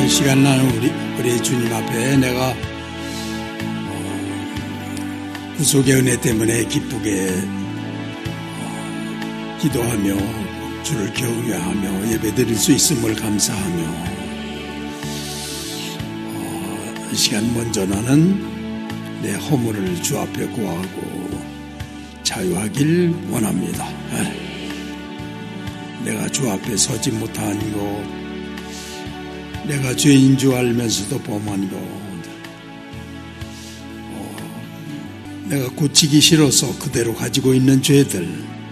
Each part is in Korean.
시간 나는 우리 주님 앞에 내가 구속의 은혜 때문에 기쁘게 기도하며 주를 경외하며 예배드릴 수 있음을 감사하며 이 시간 먼저 나는 내 허물을 주 앞에 고하고 자유하길 원합니다. 내가 주 앞에 서지 못한 것, 내가 죄인 줄 알면서도 범한 것, 내가 고치기 싫어서 그대로 가지고 있는 죄들,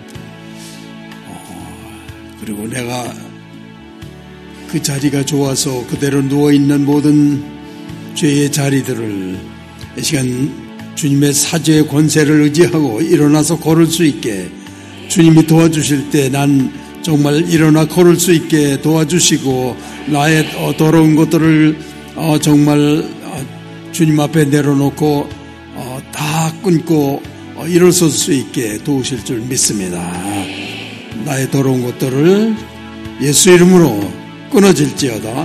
그리고 내가 그 자리가 좋아서 그대로 누워있는 모든 죄의 자리들을 이 시간 주님의 사죄의 권세를 의지하고 일어나서 걸을 수 있게 주님이 도와주실 때 난 정말 일어나 걸을 수 있게 도와주시고 나의 더러운 것들을 정말 주님 앞에 내려놓고 다 끊고 일어설 수 있게 도우실 줄 믿습니다. 나의 더러운 것들을 예수 이름으로 끊어질지어다.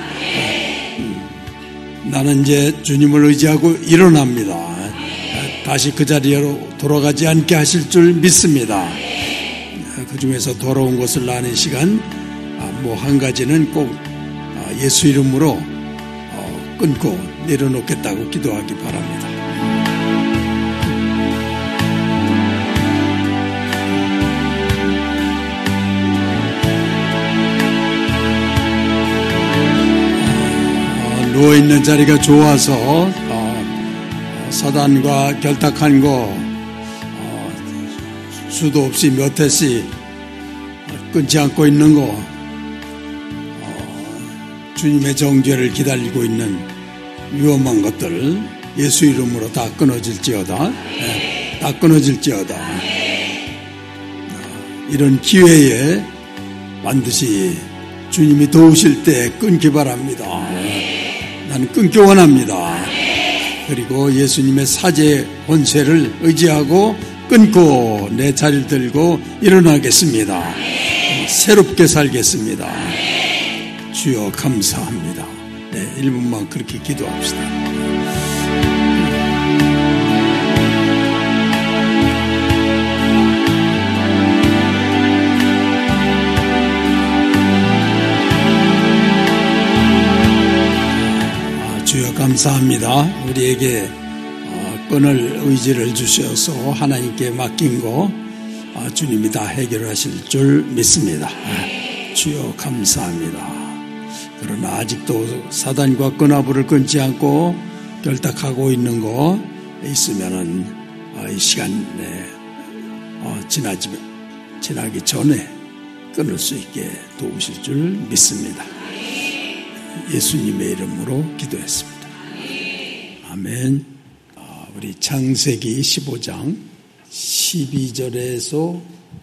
나는 이제 주님을 의지하고 일어납니다. 다시 그 자리로 돌아가지 않게 하실 줄 믿습니다. 그 중에서 더러운 것을 나는 시간 뭐 한 가지는 꼭 예수 이름으로 끊고 내려놓겠다고 기도하기 바랍니다. 누워있는 자리가 좋아서 사단과 결탁한 거 수도 없이 몇 회씩 끊지 않고 있는 거, 주님의 정죄를 기다리고 있는 위험한 것들 예수 이름으로 다 끊어질지어다. 다 끊어질지어다. 이런 기회에 반드시 주님이 도우실 때 끊기 바랍니다. 나는 끊기 원합니다. 그리고 예수님의 사죄 권세를 의지하고 끊고 내 자리를 들고 일어나겠습니다. 새롭게 살겠습니다. 주여 감사합니다. 네, 1분만 그렇게 기도합시다. 주여 감사합니다. 우리에게 끊을 의지를 주셔서 하나님께 맡긴 거 주님이 다 해결하실 줄 믿습니다. 주여 감사합니다. 그러나 아직도 사단과 끈화불을 끊지 않고 결탁하고 있는 거 있으면은 이 시간에 지나기 전에 끊을 수 있게 도우실 줄 믿습니다. 예수님의 이름으로 기도했습니다. 아멘. 우리 창세기 15장 12절에서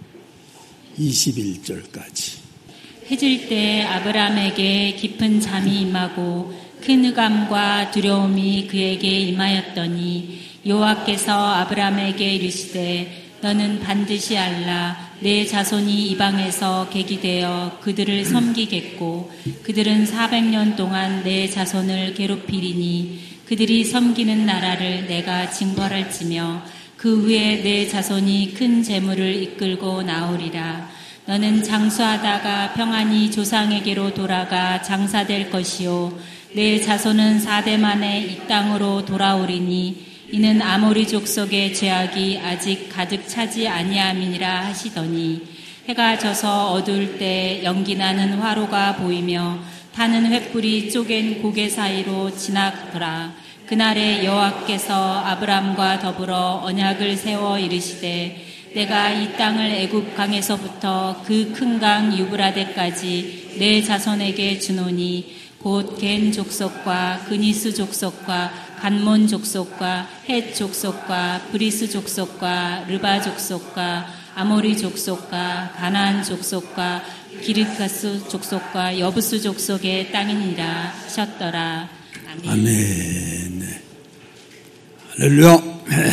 21절까지. 해질 때 아브라함에게 깊은 잠이 임하고 큰 흑암과 두려움이 그에게 임하였더니 여호와께서 아브라함에게 이르시되 너는 반드시 알라. 내 자손이 이방에서 객이 되어 그들을 섬기겠고 그들은 400년 동안 내 자손을 괴롭히리니 그들이 섬기는 나라를 내가 징벌할지며 그 후에 내 자손이 큰 재물을 이끌고 나오리라. 너는 장수하다가 평안히 조상에게로 돌아가 장사될 것이요 내 자손은 4대 만에 이 땅으로 돌아오리니 이는 아모리 족속의 죄악이 아직 가득 차지 아니함이니라 하시더니 해가 져서 어두울 때 연기나는 화로가 보이며 타는 횃불이 쪼갠 고개 사이로 지나더라. 그날에 여호와께서 아브람과 더불어 언약을 세워 이르시되 내가 이 땅을 애굽 강에서부터 그 큰 강 유브라데까지 내 자손에게 주노니 곧 겐 족속과 그니스 족속과 간몬 족속과 헷 족속과 브리스 족속과 르바 족속과 아모리 족속과 가나안 족속과 기르가스 족속과 여부스 족속의 땅이니라 하셨더라. 아멘. 아멘. 할렐루야.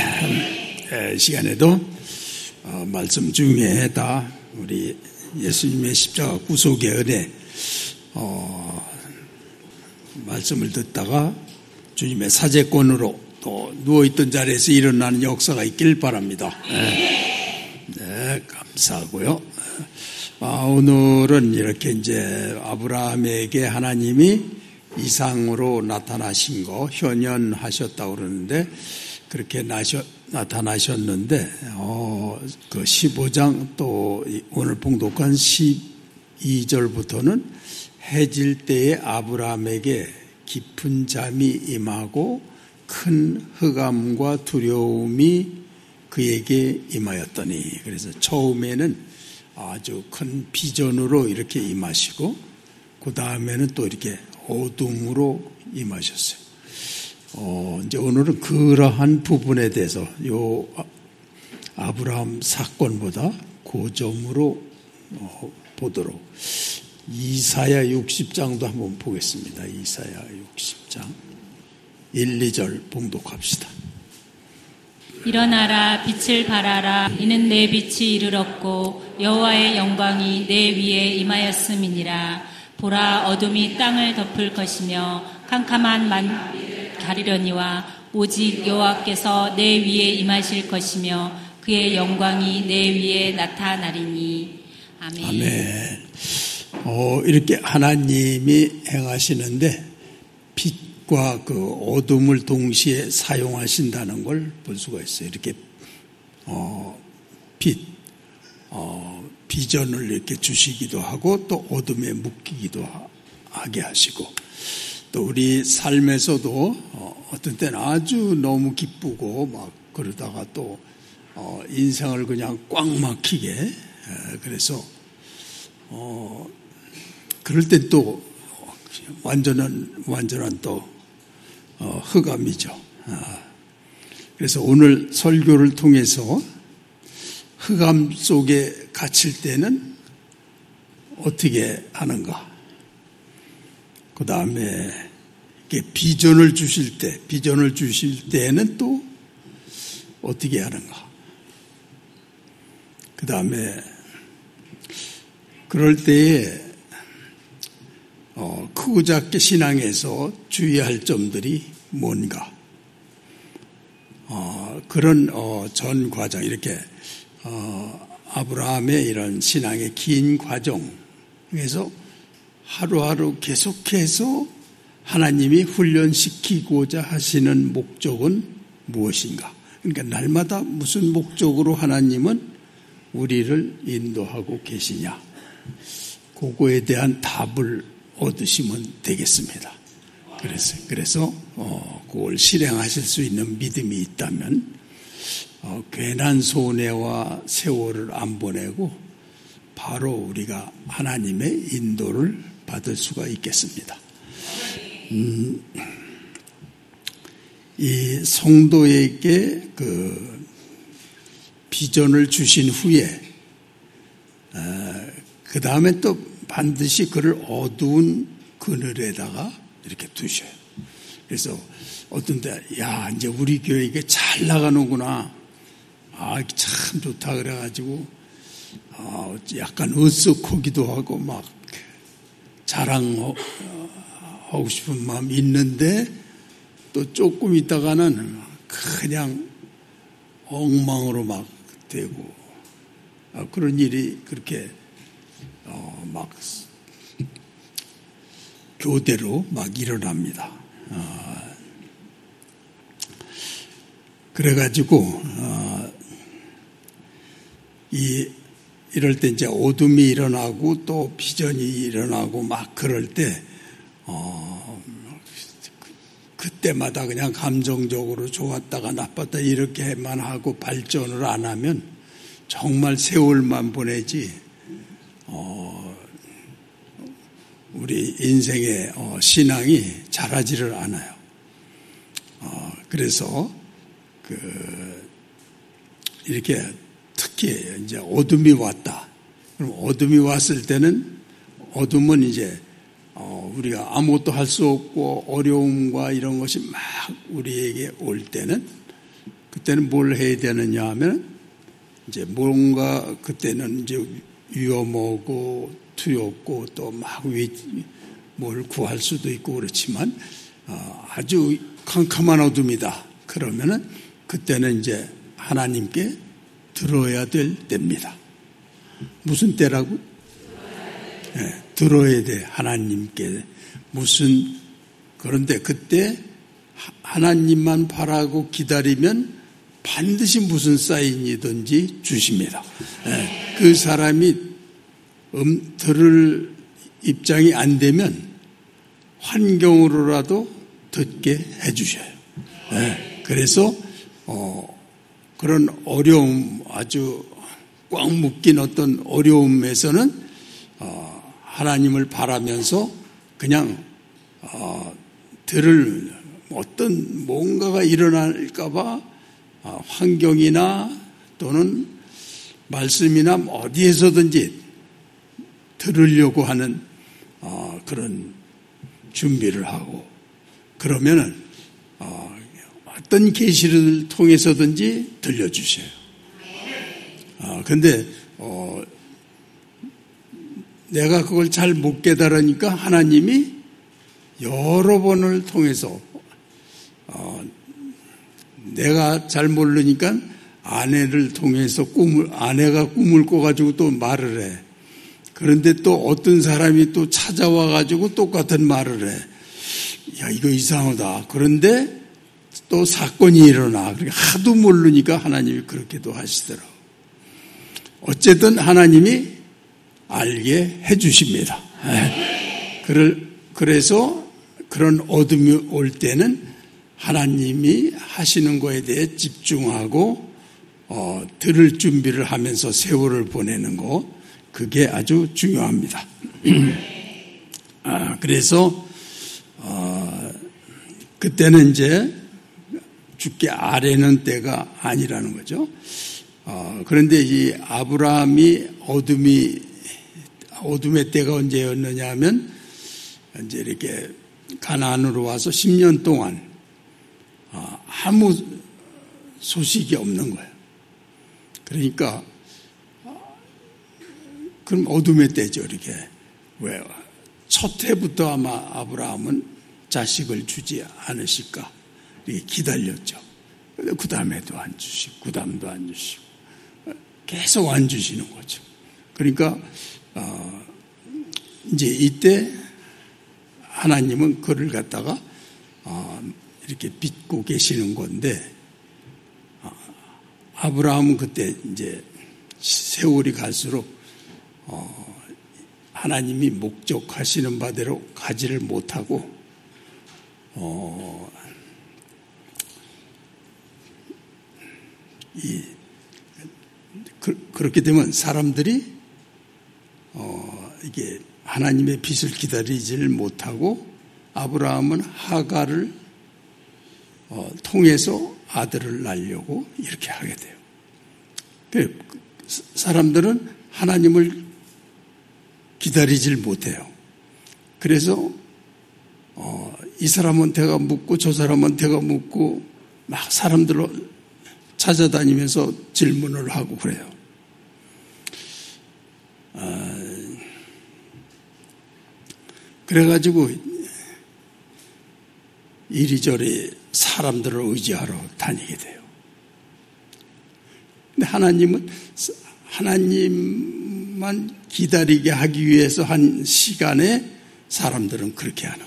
시간에도 말씀 중에 다 우리 예수님의 십자가 구속의 은혜 말씀을 듣다가 주님의 사제권으로 또 누워있던 자리에서 일어나는 역사가 있길 바랍니다. 네, 감사하고요. 오늘은 이렇게 이제 아브라함에게 하나님이 이상으로 나타나신 거 현현하셨다고 그러는데 그렇게 나타나셨는데 그 15장 또 오늘 봉독한 12절부터는 해질 때에 아브라함에게 깊은 잠이 임하고 큰 흑암과 두려움이 그에게 임하였더니 그래서 처음에는 아주 큰 비전으로 이렇게 임하시고 그 다음에는 또 이렇게 어둠으로 임하셨어요. 이제 오늘은 그러한 부분에 대해서 요 아브라함 사건보다 고점으로 보도록 이사야 60장도 한번 보겠습니다. 이사야 60장 1, 2절 봉독합시다. 일어나라 빛을 발하라 이는 내 빛이 이르렀고 여호와의 영광이 내 위에 임하였음이니라. 보라 어둠이 땅을 덮을 것이며 캄캄한 만리를 가리려니와 오직 여호와께서 내 위에 임하실 것이며 그의 영광이 내 위에 나타나리니. 아멘. 아멘. 이렇게 하나님이 행하시는데 빛과 그 어둠을 동시에 사용하신다는 걸 볼 수가 있어요. 이렇게 빛, 비전을 이렇게 주시기도 하고 또 어둠에 묶이기도 하게 하시고 또 우리 삶에서도 어떤 때는 아주 너무 기쁘고 막 그러다가 또 인생을 그냥 꽉 막히게 그래서 그럴 땐 또 완전한 또 흑암이죠. 그래서 오늘 설교를 통해서 흑암 속에 갇힐 때는 어떻게 하는가? 그 다음에 비전을 주실 때에는 또 어떻게 하는가? 그 다음에 그럴 때에 크고 작게 신앙에서 주의할 점들이 뭔가? 그런 전 과정 이렇게 아브라함의 이런 신앙의 긴 과정에서 하루하루 계속해서 하나님이 훈련시키고자 하시는 목적은 무엇인가? 그러니까 날마다 무슨 목적으로 하나님은 우리를 인도하고 계시냐? 그거에 대한 답을 얻으시면 되겠습니다. 그래서 그걸 실행하실 수 있는 믿음이 있다면 괜한 손해와 세월을 안 보내고 바로 우리가 하나님의 인도를 받을 수가 있겠습니다. 이 성도에게 그 비전을 주신 후에 그 다음에 또 반드시 그를 어두운 그늘에다가 이렇게 두셔요. 그래서 어떤 때 이제 우리 교회 이게 잘 나가는구나. 참 좋다 그래가지고 약간 으쓱하기도 하고 막 자랑하고 싶은 마음이 있는데 또 조금 있다가는 그냥 엉망으로 막 되고 그런 일이 그렇게 막 교대로 막 일어납니다. 그래가지고 이럴 때 이제 어둠이 일어나고 또 비전이 일어나고 막 그럴 때 그때마다 그냥 감정적으로 좋았다가 나빴다 이렇게만 하고 발전을 안 하면 정말 세월만 보내지 우리 인생의 신앙이 자라지를 않아요. 그래서 이렇게 특히 이제 어둠이 왔다. 그럼 어둠이 왔을 때는 어둠은 이제 우리가 아무것도 할 수 없고 어려움과 이런 것이 막 우리에게 올 때는 그때는 뭘 해야 되느냐 하면 이제 뭔가 그때는 이제 위험하고 두렵고 또 막 뭘 구할 수도 있고 그렇지만 아주 캄캄한 어둠이다. 그러면은 그때는 이제 하나님께 들어야 될 때입니다. 무슨 때라고? 네, 들어야 돼. 하나님께. 그런데 그때 하나님만 바라고 기다리면 반드시 무슨 사인이든지 주십니다. 네, 그 사람이 들을 입장이 안 되면 환경으로라도 듣게 해주셔요. 네, 그래서 그런 어려움, 아주 꽉 묶인 어떤 어려움에서는 하나님을 바라면서 그냥 들을 어떤 뭔가가 일어날까봐 환경이나 또는 말씀이나 어디에서든지 들으려고 하는 그런 준비를 하고 그러면은 어떤 계시를 통해서든지 들려주셔요. 근데 내가 그걸 잘 못 깨달으니까 하나님이 여러 번을 통해서 내가 잘 모르니까 아내를 통해서 아내가 꿈을 꿔가지고 또 말을 해. 그런데 또 어떤 사람이 또 찾아와가지고 똑같은 말을 해. 야, 이거 이상하다. 그런데 또 사건이 일어나. 그러니까 하도 모르니까 하나님이 그렇게도 하시더라고. 어쨌든 하나님이 알게 해주십니다. 그래서 그런 어둠이 올 때는 하나님이 하시는 거에 대해 집중하고 들을 준비를 하면서 세월을 보내는 거 그게 아주 중요합니다. 그래서 그때는 이제 죽게 아뢰는 때가 아니라는 거죠. 그런데 이 아브라함이 어둠의 때가 언제였느냐 하면 이제 이렇게 가나안으로 와서 10년 동안 아무 소식이 없는 거예요. 그러니까 그럼 어둠의 때죠. 이렇게 왜 첫 해부터 아마 아브라함은 자식을 주지 않으실까 이렇게 기다렸죠. 근데 그 다음에도 안 주시고 그 다음도 안 주시고 계속 안 주시는 거죠. 그러니까 이제 이때 하나님은 그를 갖다가 이렇게 빚고 계시는 건데 아브라함은 그때 이제 세월이 갈수록 하나님이 목적하시는 바대로 가지를 못하고 그렇게 되면 사람들이 이게 하나님의 빚을 기다리지를 못하고 아브라함은 하가를 통해서 아들을 낳으려고 이렇게 하게 돼요. 사람들은 하나님을 기다리질 못해요. 그래서 이 사람한테가 묻고 저 사람한테가 묻고 막 사람들로 찾아다니면서 질문을 하고 그래요. 그래가지고 이리저리 사람들을 의지하러 다니게 돼요. 근데 하나님만 기다리게 하기 위해서 한 시간에 사람들은 그렇게 하는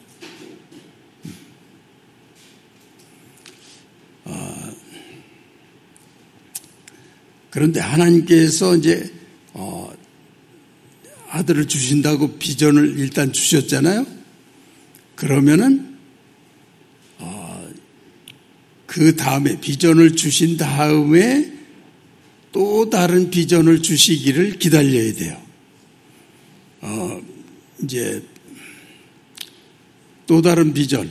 거예요. 그런데 하나님께서 이제 아들을 주신다고 비전을 일단 주셨잖아요. 그러면은 그 다음에 비전을 주신 다음에 또 다른 비전을 주시기를 기다려야 돼요. 이제 또 다른 비전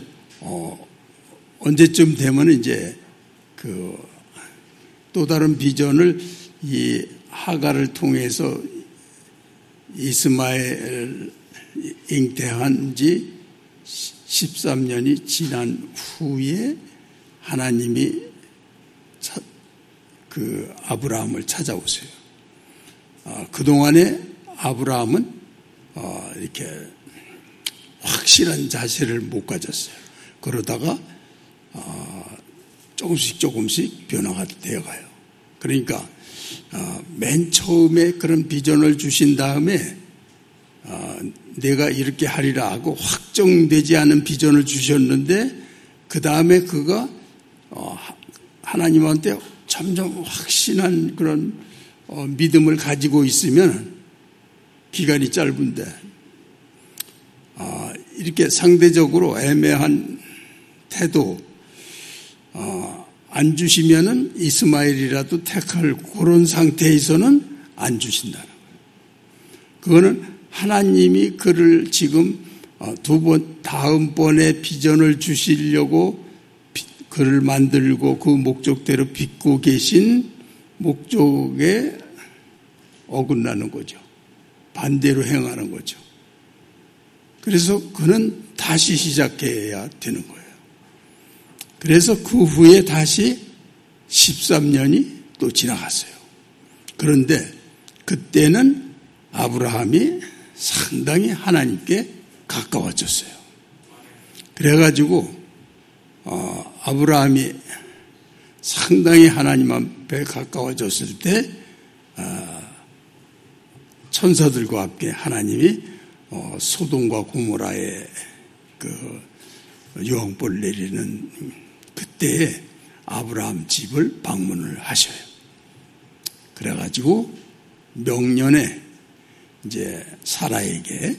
언제쯤 되면 이제 또 다른 비전을 이 하가를 통해서 이스마엘 잉태한 지 13년이 지난 후에 하나님이 아브라함을 찾아오세요. 그동안에 아브라함은 이렇게 확실한 자세를 못 가졌어요. 그러다가 조금씩 변화가 되어가요. 그러니까 맨 처음에 그런 비전을 주신 다음에 내가 이렇게 하리라 하고 확정되지 않은 비전을 주셨는데 그 다음에 그가 하나님한테 점점 확신한 그런 믿음을 가지고 있으면 기간이 짧은데 이렇게 상대적으로 애매한 태도 안 주시면은 이스마엘이라도 택할 그런 상태에서는 안 주신다는 거예요. 그거는 하나님이 그를 지금 다음번에 비전을 주시려고 그를 만들고 그 목적대로 빚고 계신 목적에 어긋나는 거죠. 반대로 행하는 거죠. 그래서 그는 다시 시작해야 되는 거예요. 그래서 그 후에 다시 13년이 또 지나갔어요. 그런데 그때는 아브라함이 상당히 하나님께 가까워졌어요. 그래가지고 아브라함이 상당히 하나님 앞에 가까워졌을 때 천사들과 함께 하나님이 소돔과 고모라의 그 유황불 내리는 그때에 아브라함 집을 방문을 하셔요. 그래가지고 명년에 이제 사라에게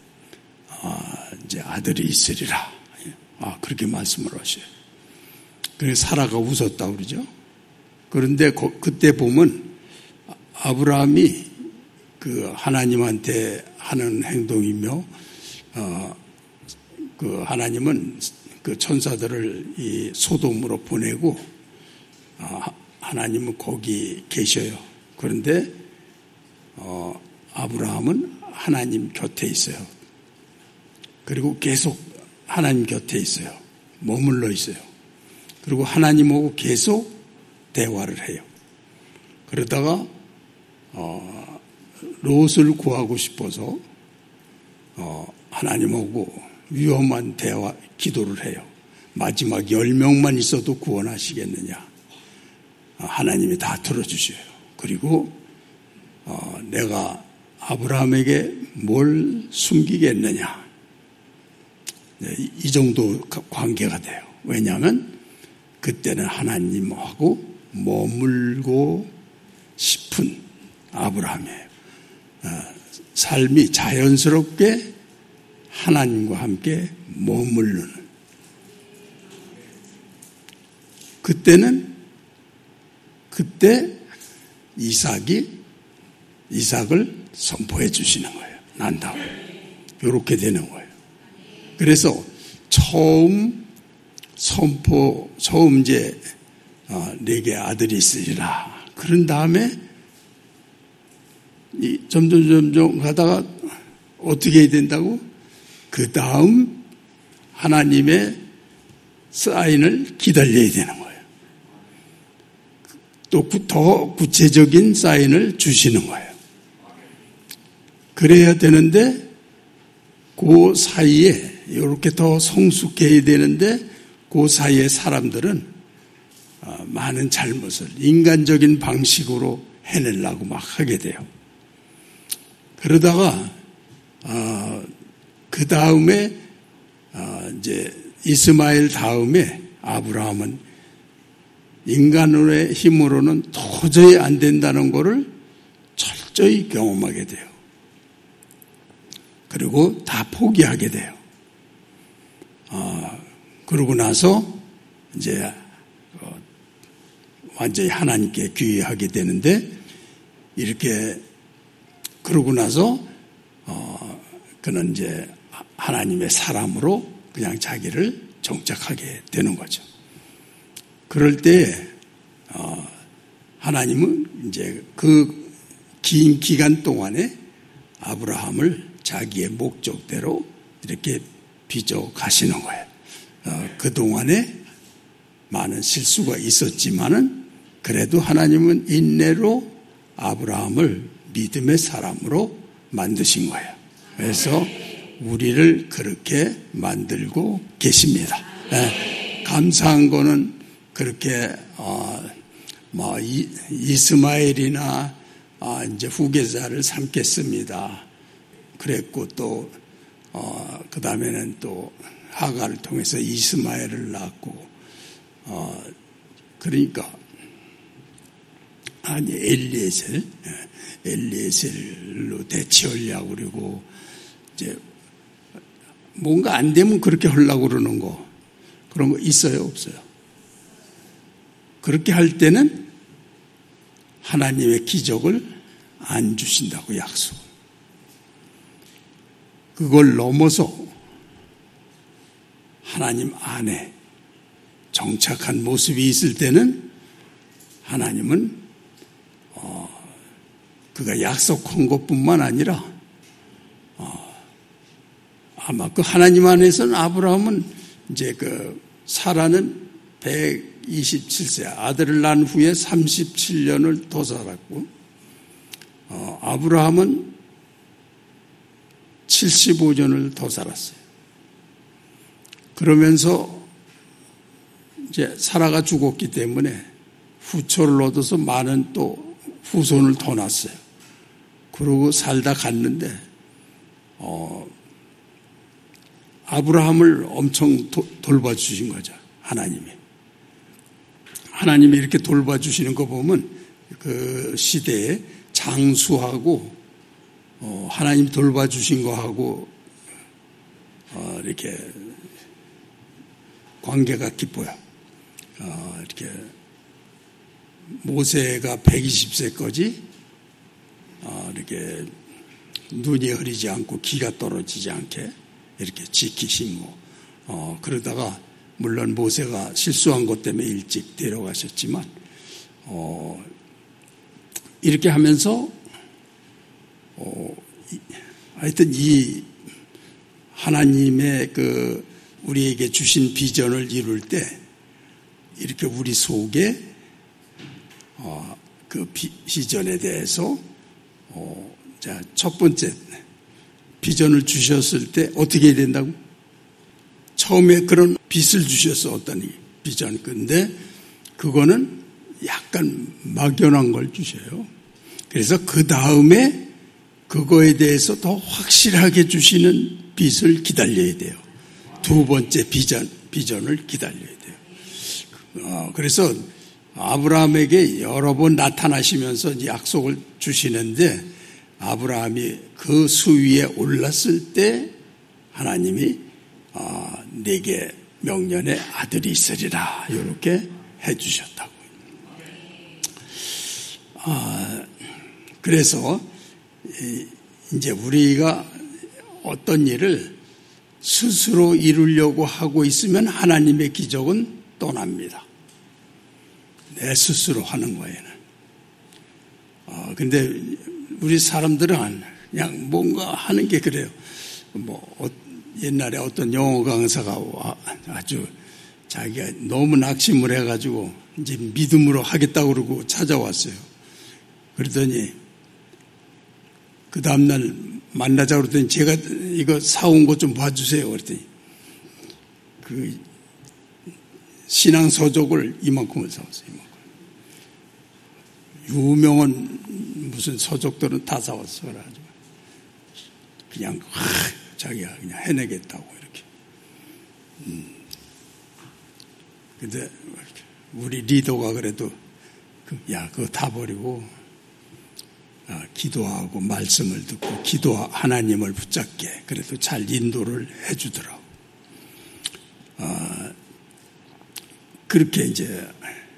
이제 아들이 있으리라. 그렇게 말씀을 하셔요. 그래서 사라가 웃었다 그러죠. 그런데 그때 보면 아브라함이 그 하나님한테 하는 행동이며 그 하나님은 그 천사들을 이 소돔으로 보내고 하나님은 거기 계셔요. 그런데 아브라함은 하나님 곁에 있어요. 그리고 계속 하나님 곁에 있어요. 머물러 있어요. 그리고 하나님하고 계속 대화를 해요. 그러다가 롯을 구하고 싶어서 하나님하고 위험한 대화, 기도를 해요. 마지막 10명만 있어도 구원하시겠느냐. 하나님이 다 들어주셔요. 그리고 내가 아브라함에게 뭘 숨기겠느냐. 이 정도 관계가 돼요. 왜냐하면 그때는 하나님하고 머물고 싶은 아브라함이에요. 삶이 자연스럽게 하나님과 함께 머무르는. 그때 이삭을 선포해 주시는 거예요. 난 다음. 이렇게 되는 거예요. 그래서 처음 이제 네게 아들이 있으리라. 그런 다음에 점점 가다가 어떻게 해야 된다고? 그 다음 하나님의 사인을 기다려야 되는 거예요. 또 더 구체적인 사인을 주시는 거예요. 그래야 되는데 그 사이에 이렇게 더 성숙해야 되는데 그 사이에 사람들은 많은 잘못을 인간적인 방식으로 해내려고 막 하게 돼요. 그러다가 그 다음에 이제 이스마엘 다음에 아브라함은 인간의 힘으로는 도저히 안 된다는 것을 철저히 경험하게 돼요. 그리고 다 포기하게 돼요. 그러고 나서 이제 완전히 하나님께 귀의하게 되는데 이렇게 그러고 나서 그는 이제 하나님의 사람으로 그냥 자기를 정착하게 되는 거죠. 그럴 때 하나님은 이제 그 긴 기간 동안에 아브라함을 자기의 목적대로 이렇게 빚어 가시는 거예요. 그동안에 많은 실수가 있었지만은 그래도 하나님은 인내로 아브라함을 믿음의 사람으로 만드신 거예요. 그래서 우리를 그렇게 만들고 계십니다. 감사한 거는 그렇게 이스마엘이나 이제 후계자를 삼겠습니다. 그랬고 또 그 다음에는 또 하가를 통해서 이스마엘을 낳고 그러니까 엘리에셀로 대치하려고 그러고 이제 뭔가 안 되면 그렇게 하려고 그러는 거 그런 거 있어요, 없어요? 그렇게 할 때는 하나님의 기적을 안 주신다고 약속. 그걸 넘어서 하나님 안에 정착한 모습이 있을 때는 하나님은 그가 약속한 것뿐만 아니라 아마 그 하나님 안에서는 아브라함은 이제 그 사라는 127세 아들을 낳은 후에 37년을 더 살았고 아브라함은 75년을 더 살았어요. 그러면서 이제 사라가 죽었기 때문에 후초를 얻어서 많은 또 후손을 더 낳았어요. 그러고 살다 갔는데 아브라함을 엄청 돌봐주신 거죠. 하나님이 이렇게 돌봐주시는 거 보면 그 시대에 장수하고 하나님 돌봐주신 거하고 이렇게 관계가 깊어요. 이렇게 모세가 120세까지 이렇게 눈이 흐리지 않고 기가 떨어지지 않게 이렇게 지키신 그러다가 물론 모세가 실수한 것 때문에 일찍 데려가셨지만 이렇게 하면서 하여튼 이 하나님의 그 우리에게 주신 비전을 이룰 때 이렇게 우리 속에 그 비전에 대해서 자, 첫 번째 비전을 주셨을 때 어떻게 해야 된다고? 처음에 그런 빛을 주셔서 어떤 비전. 근데 그거는 약간 막연한 걸 주셔요. 그래서 그 다음에 그거에 대해서 더 확실하게 주시는 빛을 기다려야 돼요. 두 번째 비전을 기다려야 돼요. 그래서 아브라함에게 여러 번 나타나시면서 약속을 주시는데 아브라함이 그 수위에 올랐을 때 하나님이 네게 명년의 아들이 있으리라 이렇게 해주셨다고. 그래서 이제 우리가 어떤 일을 스스로 이루려고 하고 있으면 하나님의 기적은 떠납니다. 내 스스로 하는 거에는. 근데 우리 사람들은 그냥 뭔가 하는 게 그래요. 옛날에 어떤 영어 강사가 아주 자기가 너무 낙심을 해가지고 이제 믿음으로 하겠다고 그러고 찾아왔어요. 그러더니 그 다음날 만나자고 그랬더니 제가 이거 사온 것 좀 봐주세요. 그랬더니 그 신앙 서적을 이만큼을 사왔어요. 이만큼. 유명한 무슨 서적들은 다 사왔어. 그래가지고 그냥 자기가 그냥 해내겠다고 이렇게. 근데 우리 리더가 그래도 그거 다 버리고 기도하고 말씀을 듣고 하나님을 붙잡게 그래도 잘 인도를 해주더라고. 그렇게 이제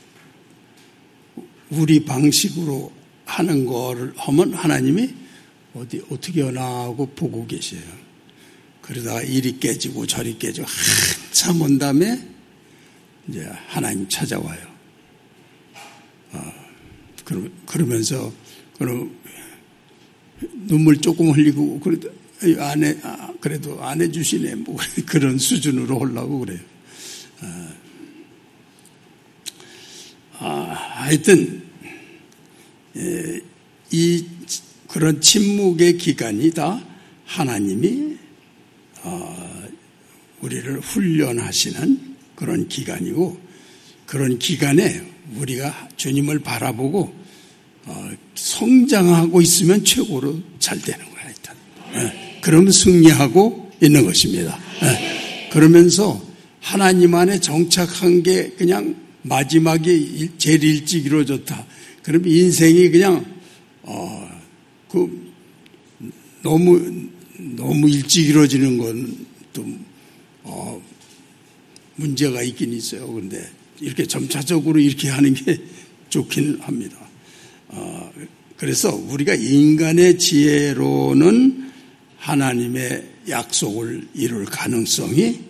우리 방식으로 하는 거를 하면 하나님이 어떻게 하나 하고 보고 계세요. 그러다가 이리 깨지고 저리 깨지고 한참 온 다음에 이제 하나님 찾아와요. 그러면서 눈물 조금 흘리고 그래도 그래도 안 해주시네 뭐 그런 수준으로 하려고 그래요. 하여튼 이 그런 침묵의 기간이 다 하나님이 우리를 훈련하시는 그런 기간이고, 그런 기간에 우리가 주님을 바라보고 성장하고 있으면 최고로 잘 되는 거야. 일단. 그러면 승리하고 있는 것입니다. 그러면서 하나님 안에 정착한 게 그냥 마지막에 제일 일찍 이루어졌다. 그러면 인생이 그냥 너무 일찍 이루어지는 건 또 문제가 있긴 있어요. 그런데 이렇게 점차적으로 이렇게 하는 게 좋긴 합니다. 그래서 우리가 인간의 지혜로는 하나님의 약속을 이룰 가능성이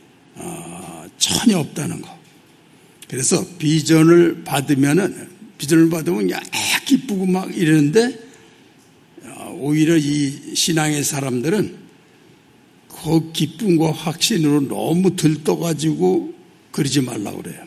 전혀 없다는 거. 그래서 비전을 받으면 그냥 기쁘고 막 이러는데, 오히려 이 신앙의 사람들은 그 기쁨과 확신으로 너무 들떠가지고 그러지 말라고 그래요.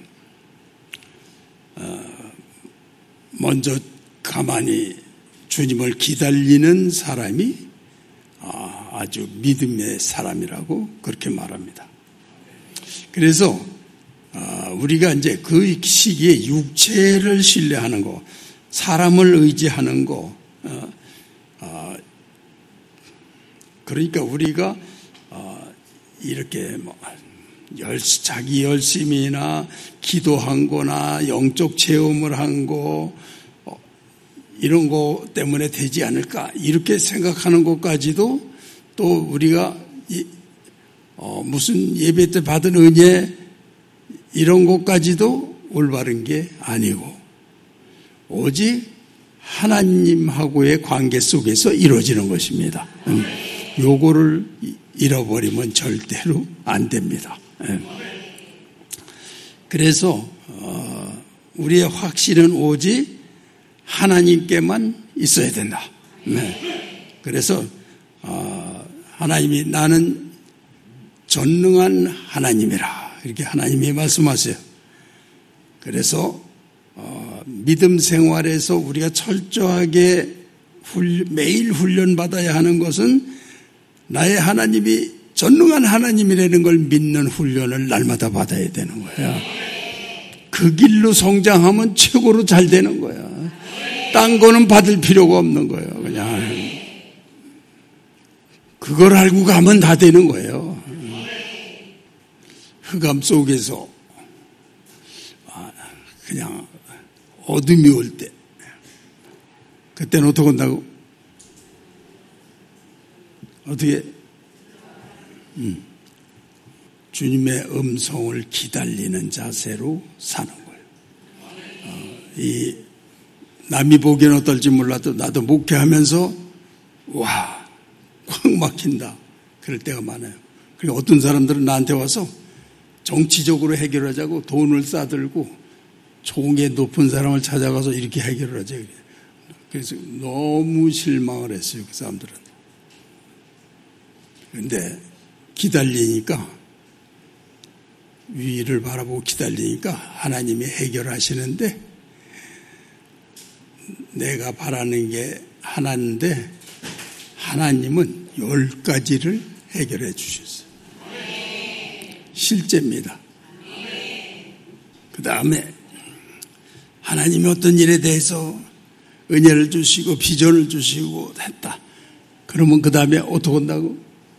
먼저 가만히 주님을 기다리는 사람이 아주 믿음의 사람이라고 그렇게 말합니다. 그래서 우리가 이제 그 시기에 육체를 신뢰하는 거, 사람을 의지하는 거, 그러니까 우리가 이렇게 자기 열심이나 기도한 거나 영적 체험을 한 거, 이런 거 때문에 되지 않을까, 이렇게 생각하는 것까지도, 또 우리가 무슨 예배 때 받은 은혜, 이런 것까지도 올바른 게 아니고, 오직 하나님하고의 관계 속에서 이루어지는 것입니다. 요거를 잃어버리면 절대로 안 됩니다. 그래서 우리의 확신은 오직 하나님께만 있어야 된다. 그래서 하나님이 나는 전능한 하나님이라, 이렇게 하나님이 말씀하세요. 그래서 믿음 생활에서 우리가 철저하게 매일 훈련받아야 하는 것은 나의 하나님이 전능한 하나님이라는 걸 믿는 훈련을 날마다 받아야 되는 거야. 그 길로 성장하면 최고로 잘 되는 거야. 딴 거는 받을 필요가 없는 거예요. 그냥 그걸 알고 가면 다 되는 거예요. 흑암 속에서 그냥 어둠이 올 때, 그때는 어떻게 한다고? 어떻게? 주님의 음성을 기다리는 자세로 사는 거예요. 남이 보기에는 어떨지 몰라도 나도 목회하면서 와, 꽉 막힌다, 그럴 때가 많아요. 그리고 어떤 사람들은 나한테 와서 정치적으로 해결하자고 돈을 싸들고 총에 높은 사람을 찾아가서 이렇게 해결을 하자. 그래서 너무 실망을 했어요, 그 사람들은. 그런데 기다리니까, 위를 바라보고 기다리니까 하나님이 해결하시는데, 내가 바라는 게 하나인데 하나님은 10가지를 해결해 주셨어요. 실제입니다. 그 다음에 하나님이 어떤 일에 대해서 은혜를 주시고 비전을 주시고 했다. 그러면 그 다음에 어떻게 한다고?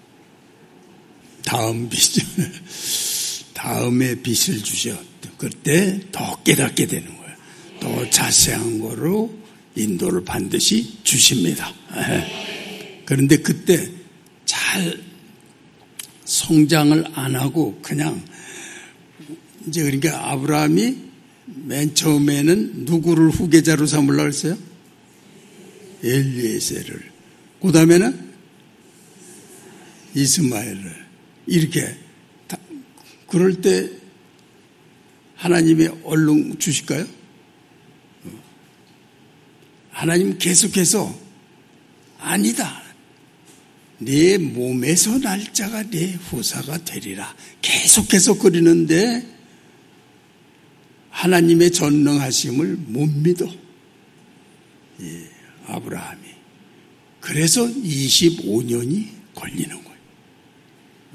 다음 비전을, 다음에 빛을 주셔. 그때 더 깨닫게 되는 거예요. 더 자세한 거로 인도를 반드시 주십니다. 그런데 그때 잘 성장을 안 하고 그냥 이제, 그러니까 아브라함이 맨 처음에는 누구를 후계자로 삼으려고 했어요? 엘리에셀을. 그 다음에는 이스마엘을. 이렇게. 그럴 때 하나님이 얼른 주실까요? 하나님 계속해서 아니다. 내 몸에서 날 자가 내 후사가 되리라. 계속해서 그리는데 하나님의 전능하심을 못 믿어. 아브라함이. 그래서 25년이 걸리는 거예요.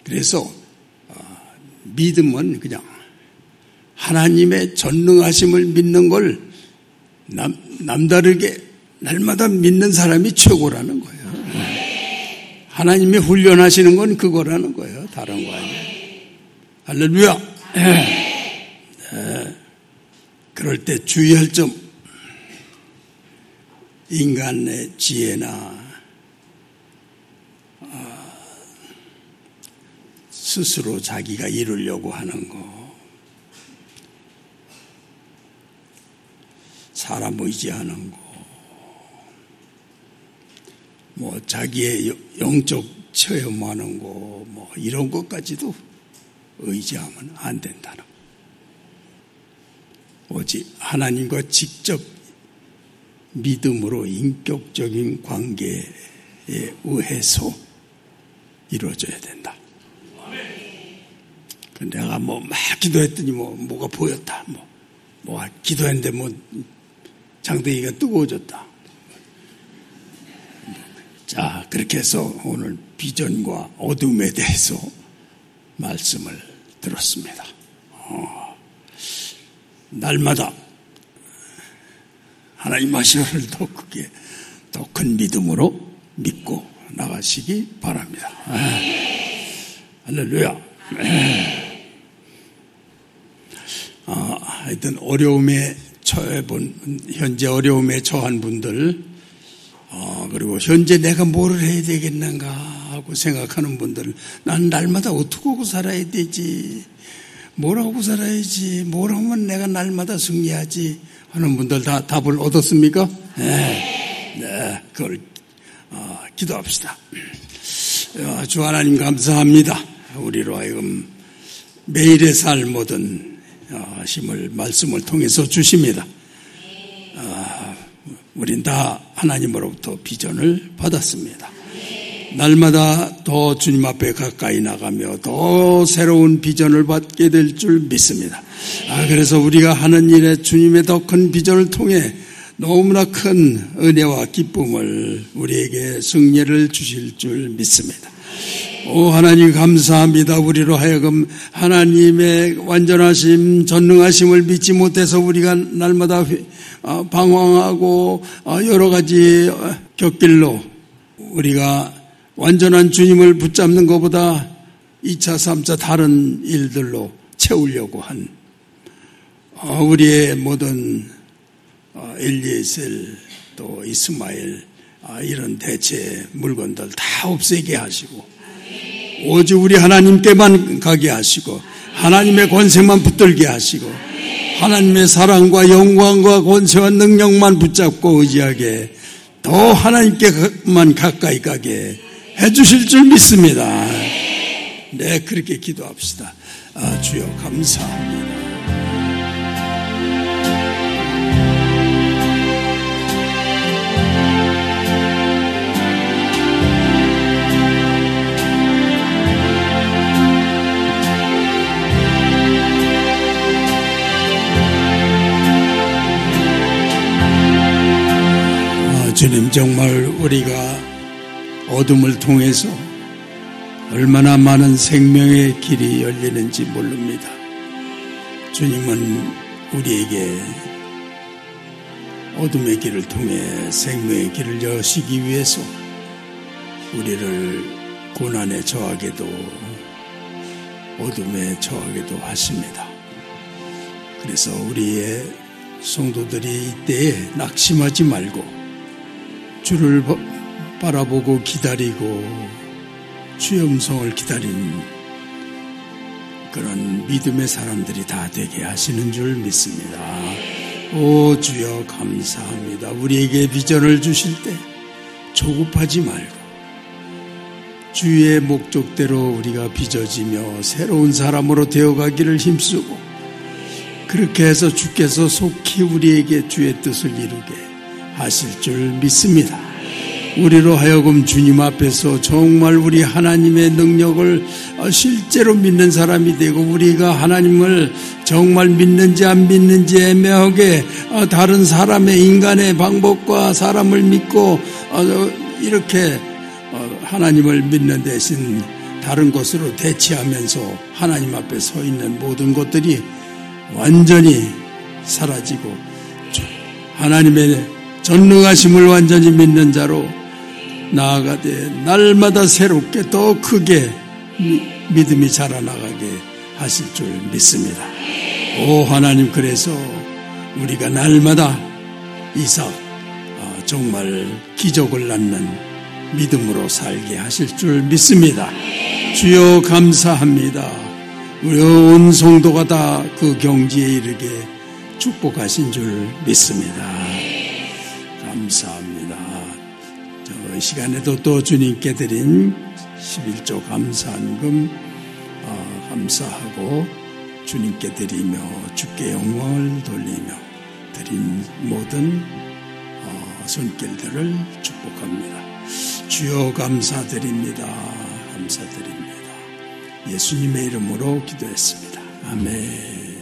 그래서 믿음은 그냥 하나님의 전능하심을 믿는 걸 남다르게 날마다 믿는 사람이 최고라는 거예요. 하나님이 훈련하시는 건 그거라는 거예요. 다른 거 아니에요. 할렐루야. 그럴 때 주의할 점, 인간의 지혜나 스스로 자기가 이루려고 하는 거, 사람 의지하는 거, 뭐 자기의 영적 체험하는 거, 뭐 이런 것까지도 의지하면 안 된다는 거. 오직 하나님과 직접 믿음으로 인격적인 관계에 의해서 이루어져야 된다. 내가 막 기도했더니 뭐가 보였다. 기도했는데 장대기가 뜨거워졌다. 자, 그렇게 해서 오늘 비전과 어둠에 대해서 말씀을 들었습니다. 날마다 하나님 말씀을 더 크게, 더 큰 믿음으로 믿고 나가시기 바랍니다. 할렐루야. 하여튼 어려움에 현재 어려움에 처한 분들, 그리고 현재 내가 뭐를 해야 되겠는가 하고 생각하는 분들, 난 날마다 어떻게 하고 살아야 되지? 뭘 하고 살아야지? 뭘 하면 내가 날마다 승리하지? 하는 분들 다 답을 얻었습니까? 네, 그걸 기도합시다. 주 하나님 감사합니다. 우리로 하여금 매일의 삶 모든 힘을 말씀을 통해서 주십니다. 우린 다 하나님으로부터 비전을 받았습니다. 날마다 더 주님 앞에 가까이 나가며 더 새로운 비전을 받게 될 줄 믿습니다. 그래서 우리가 하는 일에 주님의 더 큰 비전을 통해 너무나 큰 은혜와 기쁨을 우리에게 승리를 주실 줄 믿습니다. 오 하나님 감사합니다. 우리로 하여금 하나님의 완전하심, 전능하심을 믿지 못해서 우리가 날마다 방황하고 여러 가지 곁길로 우리가 완전한 주님을 붙잡는 것보다 2차, 3차 다른 일들로 채우려고 한 우리의 모든 엘리에셀 또 이스마엘 이런 대체 물건들 다 없애게 하시고 오직 우리 하나님께만 가게 하시고 하나님의 권세만 붙들게 하시고 하나님의 사랑과 영광과 권세와 능력만 붙잡고 의지하게 더 하나님께만 가까이 가게 해주실 줄 믿습니다. 네, 그렇게 기도합시다. 주여 감사합니다. 주님, 정말 우리가 어둠을 통해서 얼마나 많은 생명의 길이 열리는지 모릅니다. 주님은 우리에게 어둠의 길을 통해 생명의 길을 여시기 위해서 우리를 고난에 처하게도 어둠에 처하게도 하십니다. 그래서 우리의 성도들이 이때에 낙심하지 말고 주를 바라보고 기다리고 주의 음성을 기다린 그런 믿음의 사람들이 다 되게 하시는 줄 믿습니다. 오 주여 감사합니다. 우리에게 비전을 주실 때 조급하지 말고 주의 목적대로 우리가 빚어지며 새로운 사람으로 되어가기를 힘쓰고 그렇게 해서 주께서 속히 우리에게 주의 뜻을 이루게 하실 줄 믿습니다. 우리로 하여금 주님 앞에서 정말 우리 하나님의 능력을 실제로 믿는 사람이 되고 우리가 하나님을 정말 믿는지 안 믿는지 애매하게 다른 사람의 인간의 방법과 사람을 믿고 이렇게 하나님을 믿는 대신 다른 것으로 대치하면서 하나님 앞에 서 있는 모든 것들이 완전히 사라지고 하나님의 전능하심을 완전히 믿는 자로 나아가되 날마다 새롭게 더 크게 믿음이 자라나가게 하실 줄 믿습니다. 오 하나님, 그래서 우리가 날마다 이삭 정말 기적을 낳는 믿음으로 살게 하실 줄 믿습니다. 주여 감사합니다. 우리 온 성도가 다 그 경지에 이르게 축복하신 줄 믿습니다. 감사합니다. 이 시간에도 또 주님께 드린 11조 감사한금 감사하고 주님께 드리며 주께 영광을 돌리며 드린 모든 손길들을 축복합니다. 주여 감사드립니다. 감사드립니다. 예수님의 이름으로 기도했습니다. 아멘.